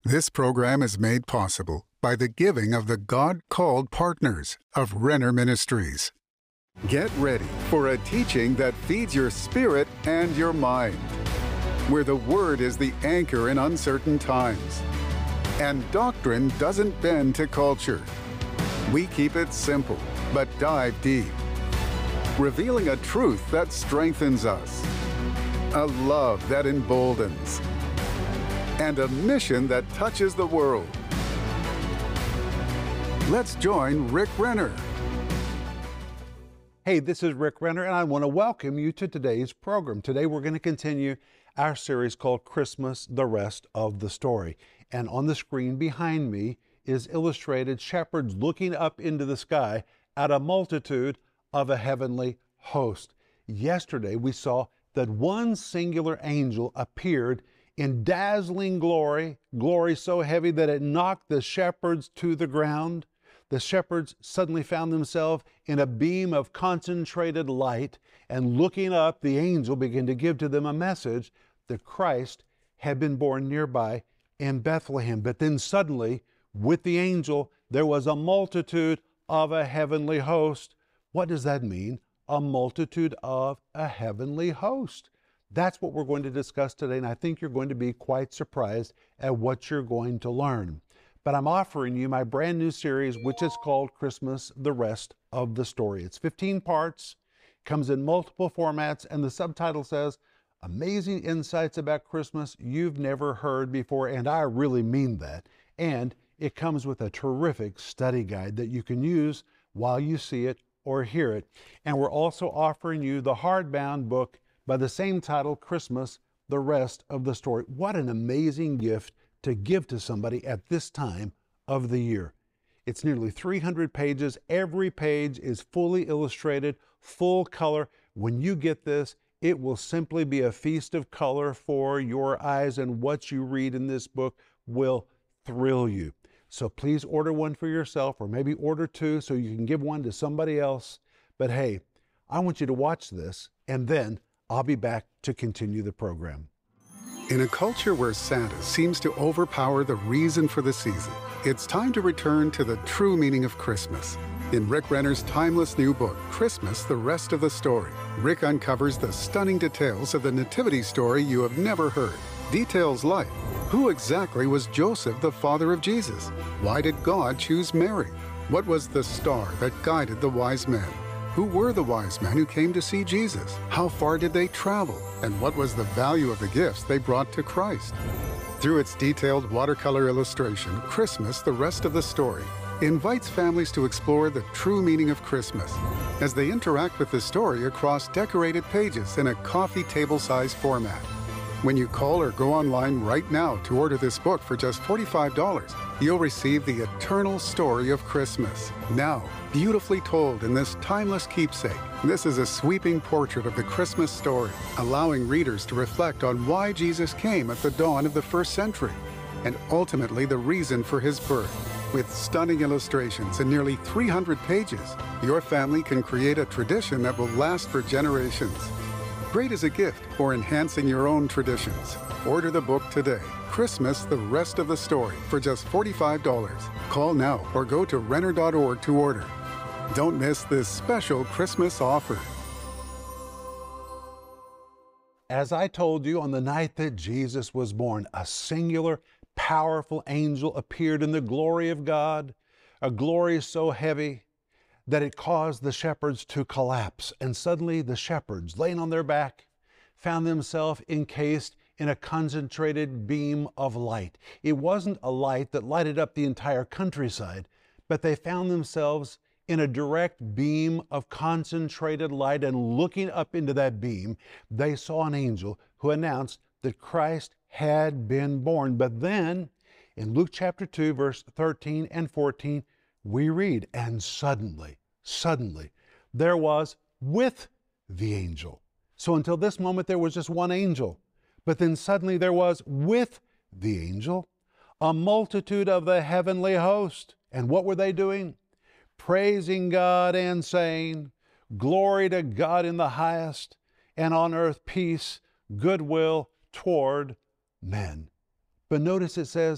This program is made possible by the giving of the God-called partners of Renner Ministries. Get ready for a teaching that feeds your spirit and your mind, where the Word is the anchor in uncertain times, and doctrine doesn't bend to culture. We keep it simple, but dive deep, revealing a truth that strengthens us, a love that emboldens, and a mission that touches the world. Let's join Rick Renner. Hey, this is Rick Renner, and I want to welcome you to today's program. Today we're going to continue our series called Christmas, the Rest of the Story. And on the screen behind me is illustrated shepherds looking up into the sky at a multitude of a heavenly host. Yesterday we saw that one singular angel appeared in dazzling glory so heavy that it knocked the shepherds to the ground. The shepherds suddenly found themselves in a beam of concentrated light, and looking up, the angel began to give to them a message that Christ had been born nearby in Bethlehem. But then suddenly, with the angel, there was a multitude of a heavenly host. What does that mean? A multitude of a heavenly host. That's what we're going to discuss today, and I think you're going to be quite surprised at what you're going to learn. But I'm offering you my brand new series, which is called Christmas, the Rest of the Story. It's 15 parts, comes in multiple formats, and the subtitle says, Amazing Insights About Christmas You've Never Heard Before, and I really mean that. And it comes with a terrific study guide that you can use while you see it or hear it. And we're also offering you the hardbound book by the same title, Christmas, the Rest of the Story. What an amazing gift to give to somebody at this time of the year. It's nearly 300 pages. Every page is fully illustrated, full color. When you get this, it will simply be a feast of color for your eyes, and what you read in this book will thrill you. So please order one for yourself, or maybe order two so you can give one to somebody else. But hey, I want you to watch this, and then I'll be back to continue the program. In a culture where Santa seems to overpower the reason for the season, it's time to return to the true meaning of Christmas. In Rick Renner's timeless new book, Christmas, the Rest of the Story, Rick uncovers the stunning details of the nativity story you have never heard. Details like, who exactly was Joseph, the father of Jesus? Why did God choose Mary? What was the star that guided the wise men? Who were the wise men who came to see Jesus? How far did they travel? And what was the value of the gifts they brought to Christ? Through its detailed watercolor illustration, Christmas, the Rest of the Story, invites families to explore the true meaning of Christmas as they interact with the story across decorated pages in a coffee table-sized format. When you call or go online right now to order this book for just $45, you'll receive the eternal story of Christmas, now beautifully told in this timeless keepsake. This is a sweeping portrait of the Christmas story, allowing readers to reflect on why Jesus came at the dawn of the first century, and ultimately the reason for his birth. With stunning illustrations in nearly 300 pages, your family can create a tradition that will last for generations. Great as a gift for enhancing your own traditions. Order the book today, Christmas, the Rest of the Story, for just $45. Call now or go to Renner.org to order. Don't miss this special Christmas offer. As I told you, on the night that Jesus was born, a singular, powerful angel appeared in the glory of God, a glory so heavy that it caused the shepherds to collapse. And suddenly the shepherds, laying on their back, found themselves encased in a concentrated beam of light. It wasn't a light that lighted up the entire countryside, but they found themselves in a direct beam of concentrated light, and looking up into that beam, they saw an angel who announced that Christ had been born. But then, in Luke chapter 2, verse 13 and 14, we read, and suddenly, there was with the angel. So until this moment, there was just one angel. But then suddenly there was with the angel a multitude of the heavenly host. And what were they doing? Praising God and saying, Glory to God in the highest, and on earth peace, goodwill toward men. But notice it says,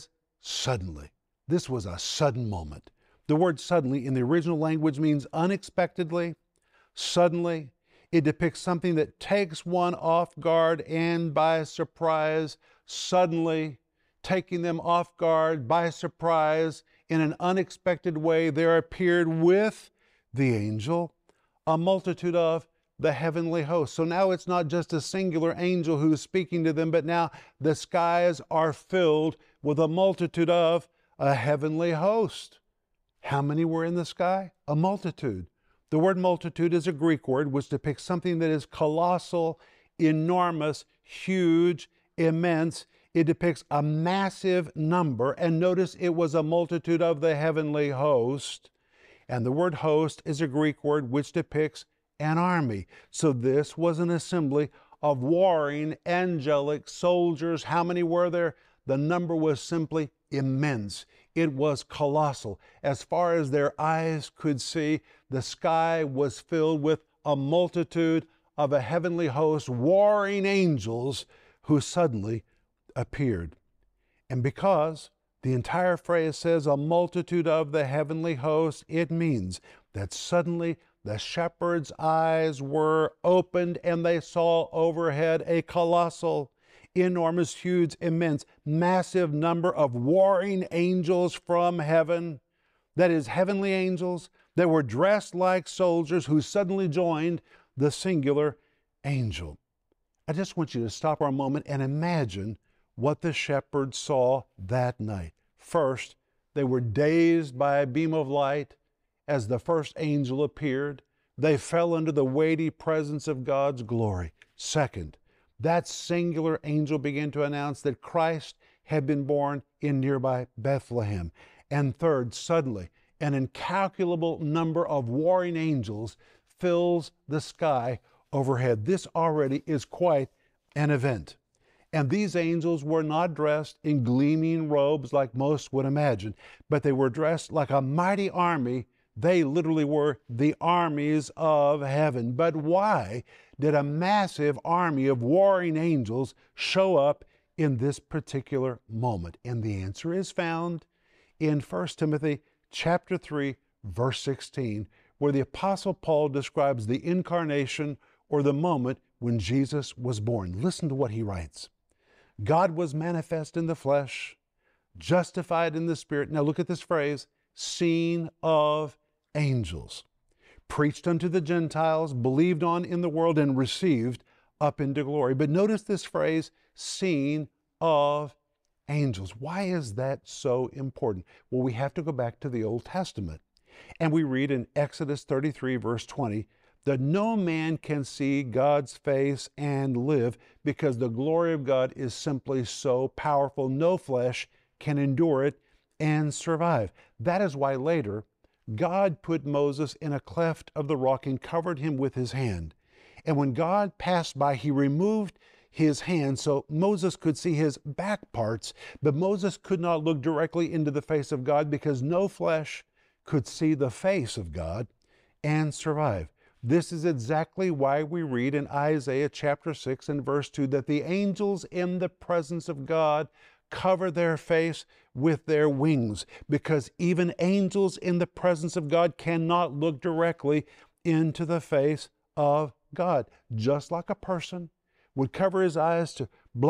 suddenly. This was a sudden moment. The word suddenly in the original language means unexpectedly, suddenly. It depicts something that takes one off guard and by surprise, suddenly, taking them off guard by surprise in an unexpected way. There appeared with the angel a multitude of the heavenly host. So now it's not just a singular angel who is speaking to them, but now the skies are filled with a multitude of a heavenly host. How many were in the sky? A multitude. The word multitude is a Greek word which depicts something that is colossal, enormous, huge, immense. It depicts a massive number. And notice it was a multitude of the heavenly host. And the word host is a Greek word which depicts an army. So this was an assembly of warring angelic soldiers. How many were there? The number was simply immense. It was colossal. As far as their eyes could see, the sky was filled with a multitude of a heavenly host, warring angels who suddenly appeared. And because the entire phrase says a multitude of the heavenly host, it means that suddenly the shepherds' eyes were opened and they saw overhead a colossal, enormous, huge, immense, massive number of warring angels from heaven. That is, heavenly angels that were dressed like soldiers who suddenly joined the singular angel. I just want you to stop for a moment and imagine what the shepherds saw that night. First, they were dazed by a beam of light as the first angel appeared. They fell under the weighty presence of God's glory. Second, that singular angel began to announce that Christ had been born in nearby Bethlehem. And third, suddenly, an incalculable number of warring angels fills the sky overhead. This already is quite an event. And these angels were not dressed in gleaming robes like most would imagine, but they were dressed like a mighty army. They literally were the armies of heaven. But why did a massive army of warring angels show up in this particular moment? And the answer is found in 1 Timothy chapter 3, verse 16, where the Apostle Paul describes the incarnation or the moment when Jesus was born. Listen to what he writes. God was manifest in the flesh, justified in the Spirit. Now look at this phrase, seen of angels, preached unto the Gentiles, believed on in the world, and received up into glory. But notice this phrase, seen of angels. Why is that so important? Well, we have to go back to the Old Testament. And we read in Exodus 33, verse 20, that no man can see God's face and live, because the glory of God is simply so powerful, no flesh can endure it and survive. That is why later God put Moses in a cleft of the rock and covered him with his hand. And when God passed by, he removed his hand so Moses could see his back parts, but Moses could not look directly into the face of God because no flesh could see the face of God and survive. This is exactly why we read in Isaiah chapter 6 and verse 2 that the angels in the presence of God cover their face with their wings, because even angels in the presence of God cannot look directly into the face of God. Just like a person would cover his eyes to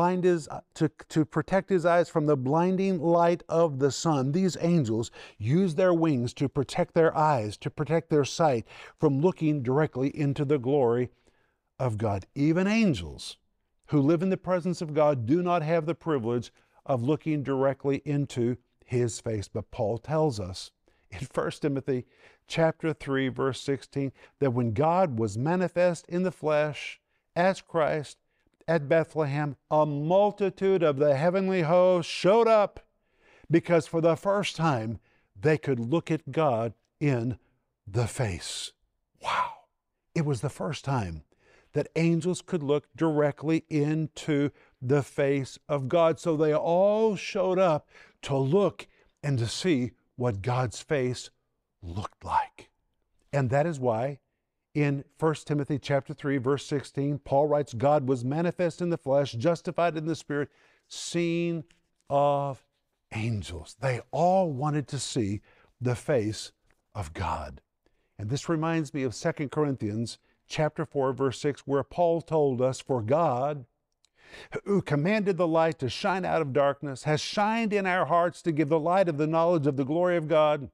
protect his eyes from the blinding light of the sun, these angels use their wings to protect their eyes, to protect their sight from looking directly into the glory of God. Even angels who live in the presence of God do not have the privilege of looking directly into his face. But Paul tells us in 1 Timothy chapter 3, verse 16, that when God was manifest in the flesh as Christ at Bethlehem, a multitude of the heavenly host showed up, because for the first time they could look at God in the face. Wow! It was the first time that angels could look directly into the face of God. So they all showed up to look and to see what God's face looked like. And that is why in 1 Timothy chapter 3, verse 16, Paul writes, God was manifest in the flesh, justified in the Spirit, seen of angels. They all wanted to see the face of God. And this reminds me of 2 Corinthians chapter 4, verse 6, where Paul told us, "For God, who commanded the light to shine out of darkness, has shined in our hearts to give the light of the knowledge of the glory of God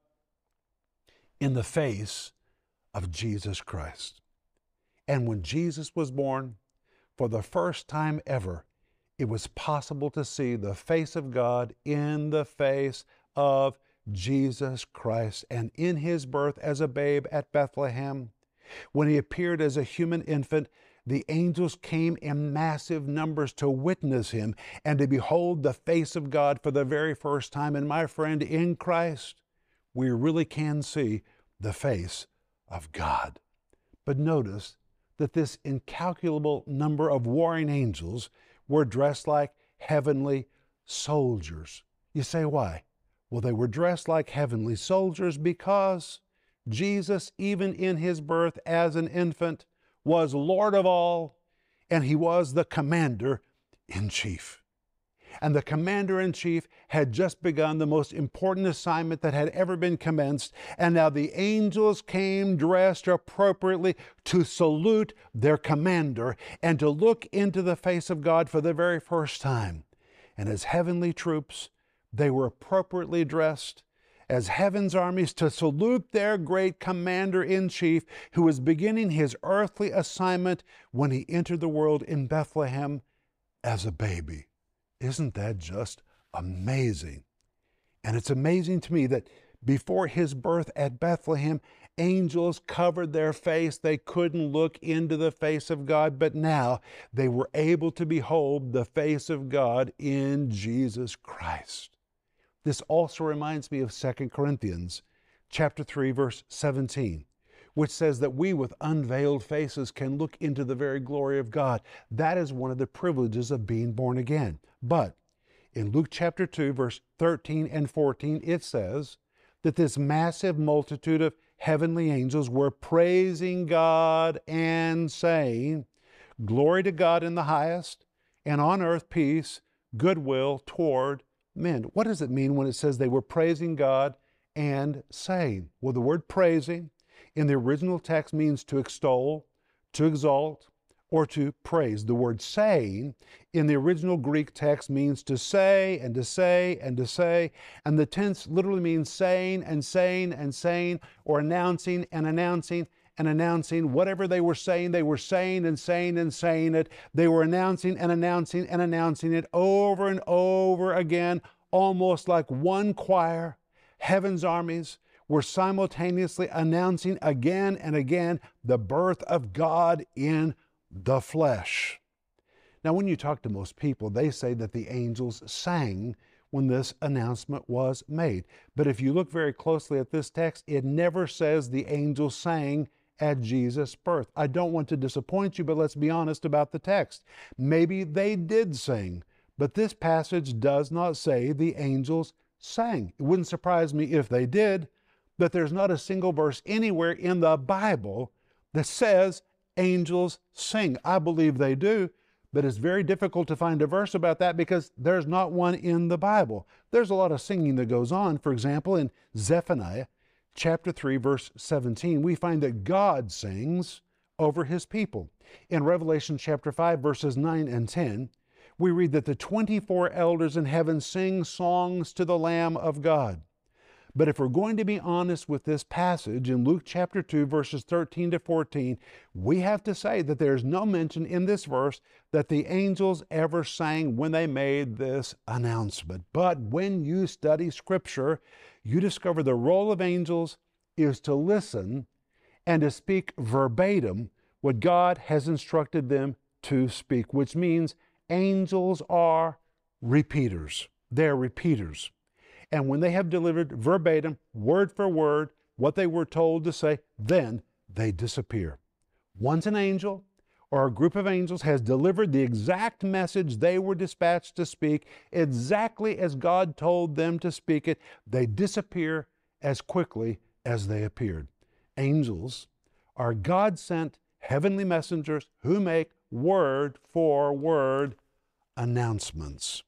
in the face of Jesus Christ." And when Jesus was born, for the first time ever, it was possible to see the face of God in the face of Jesus Christ. And in his birth as a babe at Bethlehem, when he appeared as a human infant, the angels came in massive numbers to witness him and to behold the face of God for the very first time. And my friend, in Christ, we really can see the face of God. But notice that this incalculable number of warring angels were dressed like heavenly soldiers. You say, why? Well, they were dressed like heavenly soldiers because Jesus, even in his birth as an infant, was Lord of all, and he was the commander-in-chief. And the commander-in-chief had just begun the most important assignment that had ever been commenced, and now the angels came dressed appropriately to salute their commander and to look into the face of God for the very first time. And as heavenly troops, they were appropriately dressed as heaven's armies to salute their great commander-in-chief who was beginning his earthly assignment when he entered the world in Bethlehem as a baby. Isn't that just amazing? And it's amazing to me that before his birth at Bethlehem, angels covered their face. They couldn't look into the face of God, but now they were able to behold the face of God in Jesus Christ. This also reminds me of 2 Corinthians chapter 3, verse 17, which says that we with unveiled faces can look into the very glory of God. That is one of the privileges of being born again. But in Luke chapter 2, verse 13 and 14, it says that this massive multitude of heavenly angels were praising God and saying, "Glory to God in the highest, and on earth peace, goodwill toward men." What does it mean when it says they were praising God and saying? Well, the word praising in the original text means to extol, to exalt, or to praise. The word saying in the original Greek text means to say and to say and to say, and the tense literally means saying and saying and saying, or announcing and announcing and announcing. Whatever they were saying and saying and saying it. They were announcing and announcing and announcing it over and over again, almost like one choir. Heaven's armies were simultaneously announcing again and again the birth of God in the flesh. Now, when you talk to most people, they say that the angels sang when this announcement was made. But if you look very closely at this text, it never says the angels sang at Jesus' birth. I don't want to disappoint you, but let's be honest about the text. Maybe they did sing, but this passage does not say the angels sang. It wouldn't surprise me if they did, but there's not a single verse anywhere in the Bible that says angels sing. I believe they do, but it's very difficult to find a verse about that because there's not one in the Bible. There's a lot of singing that goes on. For example, in Zephaniah chapter 3, verse 17, we find that God sings over his people. In Revelation chapter 5, verses 9 and 10, we read that the 24 elders in heaven sing songs to the Lamb of God. But if we're going to be honest with this passage in Luke chapter 2, verses 13 to 14, we have to say that there's no mention in this verse that the angels ever sang when they made this announcement. But when you study Scripture, you discover the role of angels is to listen and to speak verbatim what God has instructed them to speak, which means angels are repeaters. They're repeaters. And when they have delivered verbatim, word for word, what they were told to say, then they disappear. Once an angel or a group of angels has delivered the exact message they were dispatched to speak, exactly as God told them to speak it, they disappear as quickly as they appeared. Angels are God-sent heavenly messengers who make word for word announcements.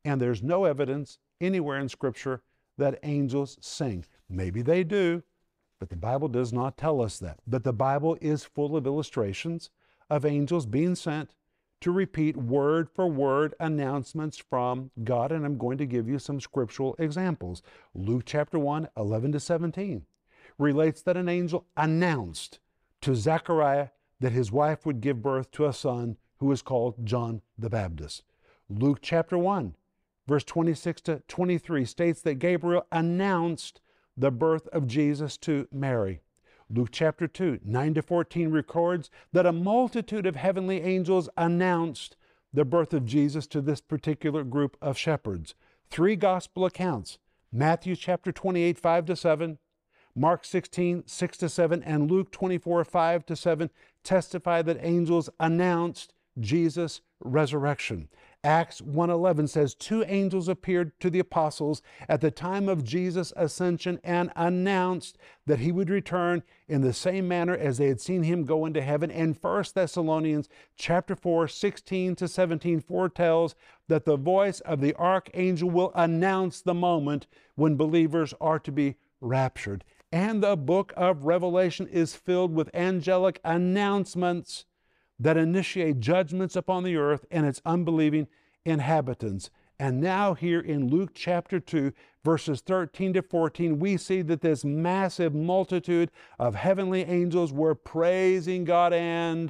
And there's no evidence anywhere in Scripture that angels sing. Maybe they do, but the Bible does not tell us that. But the Bible is full of illustrations of angels being sent to repeat word for word announcements from God. And I'm going to give you some scriptural examples. Luke chapter 1, 11 to 17 relates that an angel announced to Zechariah that his wife would give birth to a son who is called John the Baptist. Luke chapter 1, verse 26 to 23 states that Gabriel announced the birth of Jesus to Mary. Luke chapter 2, 9 to 14 records that a multitude of heavenly angels announced the birth of Jesus to this particular group of shepherds. 3 gospel accounts, Matthew chapter 28, 5 to 7, Mark 16, 6 to 7, and Luke 24, 5 to 7 testify that angels announced Jesus' resurrection. Acts 1:11 says 2 angels appeared to the apostles at the time of Jesus' ascension and announced that he would return in the same manner as they had seen him go into heaven. And 1 Thessalonians chapter 4, 16 to 17 foretells that the voice of the archangel will announce the moment when believers are to be raptured. And the book of Revelation is filled with angelic announcements that initiate judgments upon the earth and its unbelieving inhabitants. And now here in Luke chapter 2, verses 13 to 14, we see that this massive multitude of heavenly angels were praising God and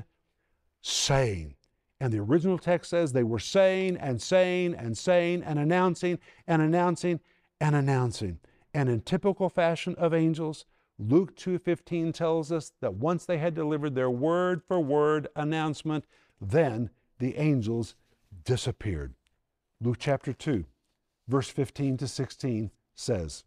saying. And the original text says they were saying and saying and saying and announcing and announcing and announcing. And in typical fashion of angels, Luke 2:15 tells us that once they had delivered their word-for-word announcement, then the angels disappeared. Luke chapter 2, verse 15 to 16 says,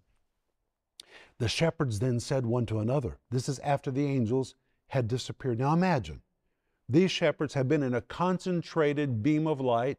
"The shepherds then said one to another," this is after the angels had disappeared. Now imagine, these shepherds have been in a concentrated beam of light,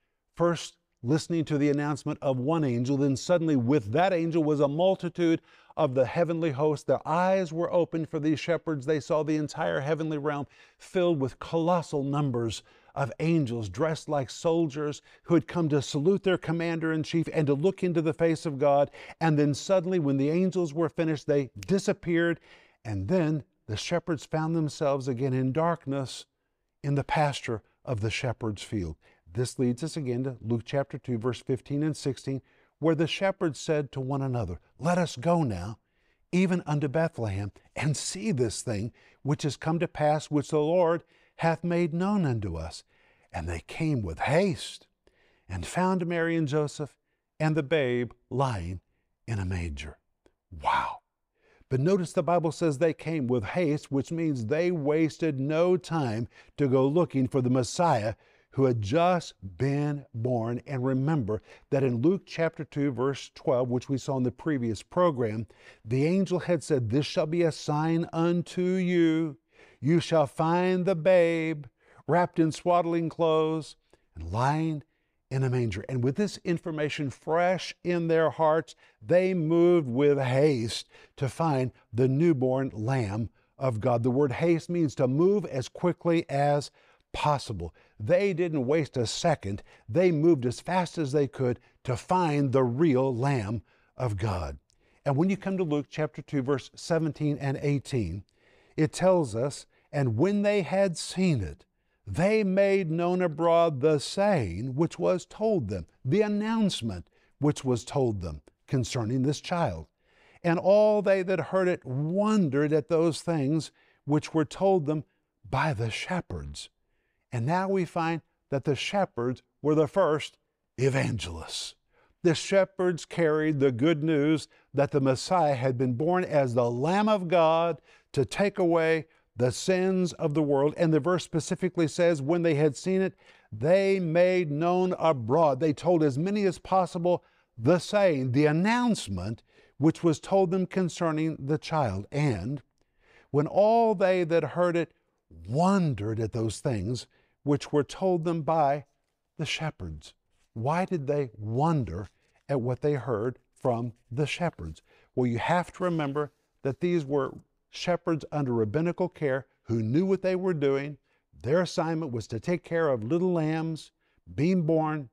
first listening to the announcement of one angel, then suddenly with that angel was a multitude of the heavenly host. Their eyes were opened for these shepherds. They saw the entire heavenly realm filled with colossal numbers of angels dressed like soldiers who had come to salute their commander-in-chief and to look into the face of God. And then suddenly, when the angels were finished, they disappeared. And then the shepherds found themselves again in darkness in the pasture of the shepherd's field. This leads us again to Luke chapter 2, verse 15 and 16, where the shepherds said to one another, "Let us go now, even unto Bethlehem, and see this thing which is come to pass, which the Lord hath made known unto us." And they came with haste, and found Mary and Joseph, and the babe lying in a manger. Wow. But notice the Bible says they came with haste, which means they wasted no time to go looking for the Messiah who had just been born. And remember that in Luke chapter 2, verse 12, which we saw in the previous program, the angel had said, "This shall be a sign unto you. You shall find the babe wrapped in swaddling clothes and lying in a manger." And with this information fresh in their hearts, they moved with haste to find the newborn Lamb of God. The word haste means to move as quickly as possible. They didn't waste a second. They moved as fast as they could to find the real Lamb of God. And when you come to Luke chapter 2, verse 17 and 18, it tells us, "And when they had seen it, they made known abroad the saying which was told them," the announcement which was told them concerning this child. "And all they that heard it wondered at those things which were told them by the shepherds." And now we find that the shepherds were the first evangelists. The shepherds carried the good news that the Messiah had been born as the Lamb of God to take away the sins of the world. And the verse specifically says, when they had seen it, they made known abroad. They told as many as possible the saying, the announcement, which was told them concerning the child. And when all they that heard it wondered at those things which were told them by the shepherds. Why did they wonder at what they heard from the shepherds? Well, you have to remember that these were shepherds under rabbinical care who knew what they were doing. Their assignment was to take care of little lambs being born,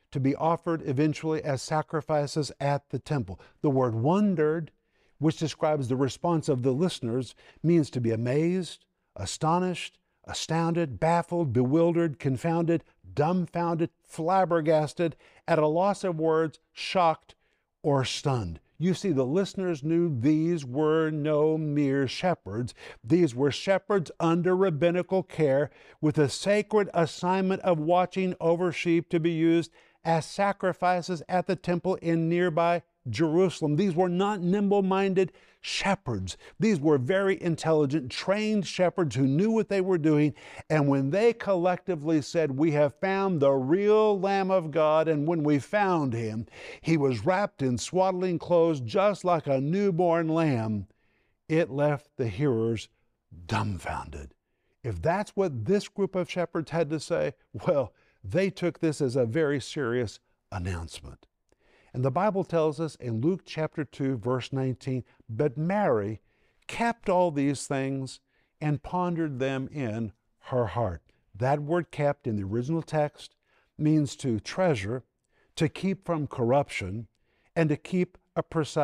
to be offered eventually as sacrifices at the temple. The word wondered, which describes the response of the listeners, means to be amazed, astonished, astounded, baffled, bewildered, confounded, dumbfounded, flabbergasted, at a loss of words, shocked, or stunned. You see, the listeners knew these were no mere shepherds. These were shepherds under rabbinical care with a sacred assignment of watching over sheep to be used as sacrifices at the temple in nearby Jerusalem. These were not nimble-minded shepherds. These were very intelligent, trained shepherds who knew what they were doing. And when they collectively said, "We have found the real Lamb of God," and when we found him, he was wrapped in swaddling clothes just like a newborn lamb, it left the hearers dumbfounded. If that's what this group of shepherds had to say, well, they took this as a very serious announcement. And the Bible tells us in Luke chapter 2, verse 19, "But Mary kept all these things and pondered them in her heart." That word "kept" in the original text means to treasure, to keep from corruption, and to keep a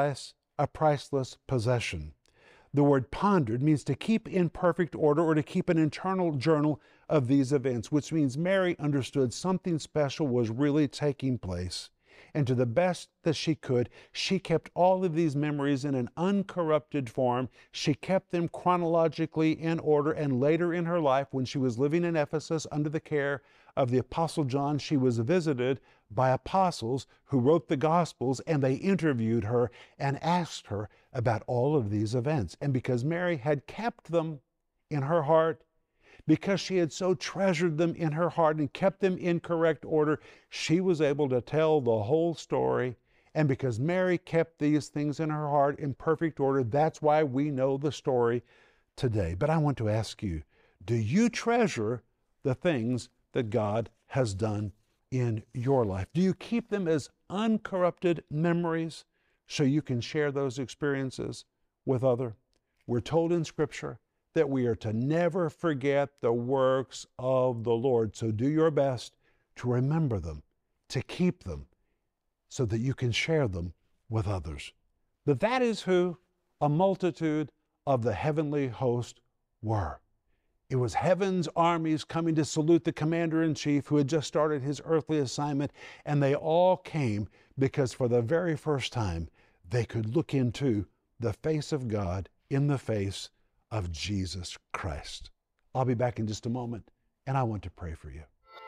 priceless possession. The word "pondered" means to keep in perfect order or to keep an internal journal of these events, which means Mary understood something special was really taking place. And to the best that she could, she kept all of these memories in an uncorrupted form. She kept them chronologically in order, and later in her life, when she was living in Ephesus under the care of the Apostle John, she was visited by apostles who wrote the Gospels, and they interviewed her and asked her about all of these events. And because Mary had kept them in her heart, because she had so treasured them in her heart and kept them in correct order, she was able to tell the whole story. And because Mary kept these things in her heart in perfect order, that's why we know the story today. But I want to ask you, do you treasure the things that God has done in your life? Do you keep them as uncorrupted memories so you can share those experiences with others? We're told in Scripture that we are to never forget the works of the Lord. So do your best to remember them, to keep them, so that you can share them with others. But that is who a multitude of the heavenly host were. It was heaven's armies coming to salute the commander-in-chief who had just started his earthly assignment, and they all came because for the very first time they could look into the face of God in the face of Jesus Christ. I'll be back in just a moment, and I want to pray for you.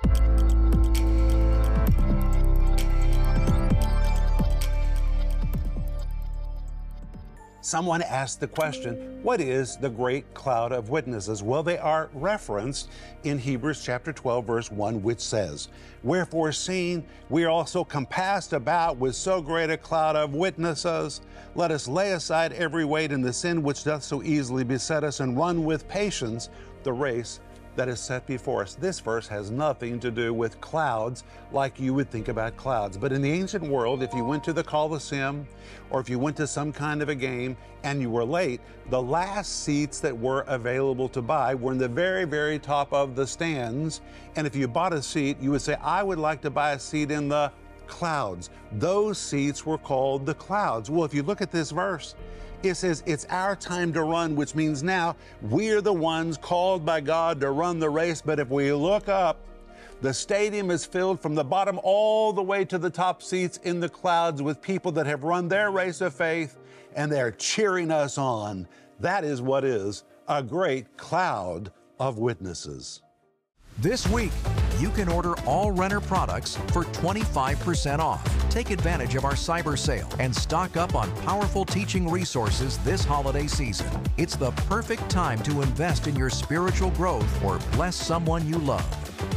Someone asked the question, what is the great cloud of witnesses? Well, they are referenced in Hebrews chapter 12, verse 1, which says, "Wherefore, seeing we are also compassed about with so great a cloud of witnesses, let us lay aside every weight and the sin which doth so easily beset us, and run with patience the race that is set before us." This verse has nothing to do with clouds like you would think about clouds. But in the ancient world, if you went to the Colosseum or if you went to some kind of a game and you were late, the last seats that were available to buy were in the very, very top of the stands. And if you bought a seat, you would say, "I would like to buy a seat in the clouds." Those seats were called the clouds. Well, if you look at this verse, it says it's our time to run, which means now we're the ones called by God to run the race. But if we look up, the stadium is filled from the bottom all the way to the top seats in the clouds with people that have run their race of faith, and they're cheering us on. That is what is a great cloud of witnesses. This week, you can order all Renner products for 25% off. Take advantage of our cyber sale and stock up on powerful teaching resources this holiday season. It's the perfect time to invest in your spiritual growth or bless someone you love.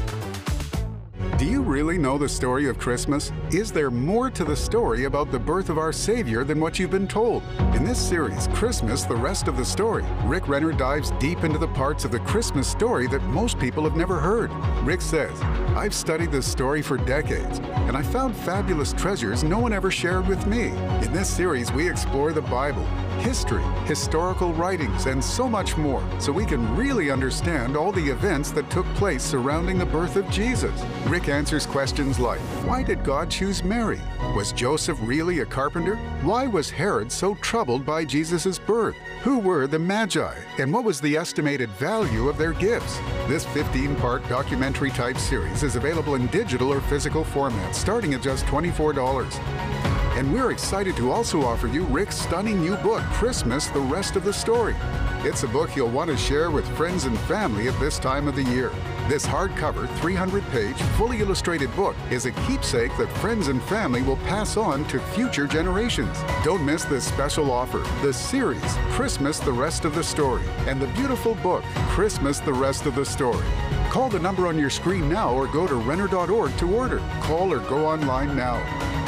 Do you really know the story of Christmas? Is there more to the story about the birth of our Savior than what you've been told? In this series, Christmas, the Rest of the Story, Rick Renner dives deep into the parts of the Christmas story that most people have never heard. Rick says, "I've studied this story for decades, and I found fabulous treasures no one ever shared with me." In this series, we explore the Bible, history, historical writings, and so much more, so we can really understand all the events that took place surrounding the birth of Jesus. Rick answers questions like, why did God choose Mary? Was Joseph really a carpenter? Why was Herod so troubled by Jesus' birth? Who were the Magi? And what was the estimated value of their gifts? This 15-part documentary-type series is available in digital or physical formats, starting at just $24. And we're excited to also offer you Rick's stunning new book, Christmas, the Rest of the Story. It's a book you'll want to share with friends and family at this time of the year. This hardcover, 300-page, fully illustrated book is a keepsake that friends and family will pass on to future generations. Don't miss this special offer, the series, Christmas, the Rest of the Story, and the beautiful book, Christmas, the Rest of the Story. Call the number on your screen now or go to Renner.org to order. Call or go online now.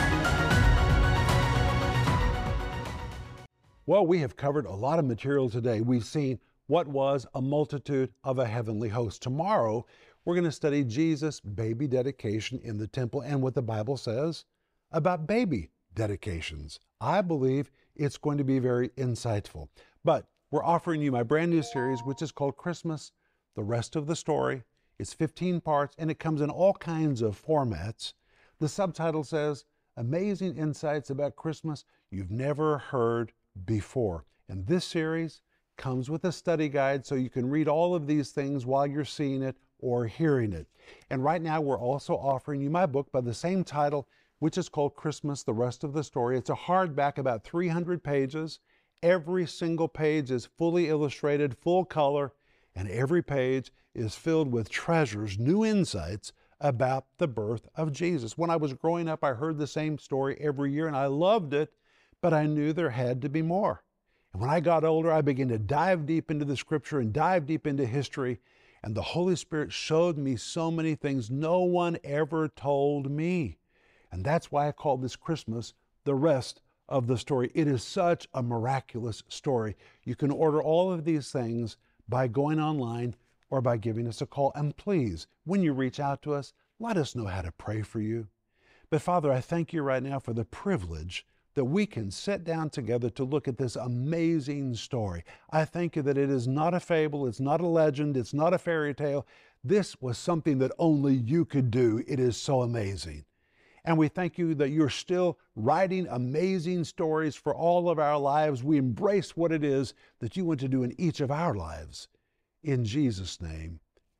Well, we have covered a lot of material today. We've seen what was a multitude of a heavenly host. Tomorrow, we're going to study Jesus' baby dedication in the temple and what the Bible says about baby dedications. I believe it's going to be very insightful. But we're offering you my brand new series, which is called Christmas, the Rest of the Story. It's 15 parts, and it comes in all kinds of formats. The subtitle says, Amazing Insights About Christmas You've Never Heard Before. And this series comes with a study guide so you can read all of these things while you're seeing it or hearing it. And right now we're also offering you my book by the same title, which is called Christmas, the Rest of the Story. It's a hardback, about 300 pages. Every single page is fully illustrated, full color, and every page is filled with treasures, new insights about the birth of Jesus. When I was growing up, I heard the same story every year and I loved it, but I knew there had to be more. And when I got older, I began to dive deep into the scripture and dive deep into history, and the Holy Spirit showed me so many things no one ever told me. And that's why I call this Christmas the Rest of the Story. It is such a miraculous story. You can order all of these things by going online or by giving us a call. And please, when you reach out to us, let us know how to pray for you. But Father, I thank you right now for the privilege that we can sit down together to look at this amazing story. I thank you that it is not a fable, it's not a legend, it's not a fairy tale. This was something that only you could do. It is so amazing. And we thank you that you're still writing amazing stories for all of our lives. We embrace what it is that you want to do in each of our lives. In Jesus' name,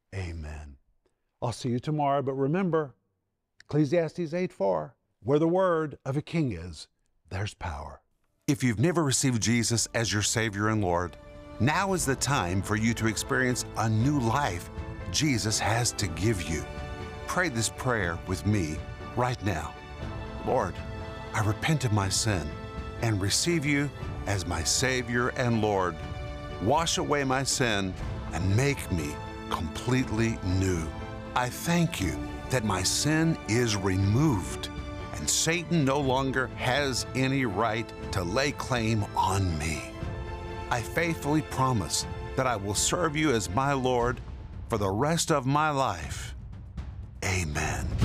amen. I'll see you tomorrow, but remember, Ecclesiastes 8:4, where the word of a king is, there's power. If you've never received Jesus as your Savior and Lord, now is the time for you to experience a new life Jesus has to give you. Pray this prayer with me right now. Lord, I repent of my sin and receive you as my Savior and Lord. Wash away my sin and make me completely new. I thank you that my sin is removed and Satan no longer has any right to lay claim on me. I faithfully promise that I will serve you as my Lord for the rest of my life. Amen.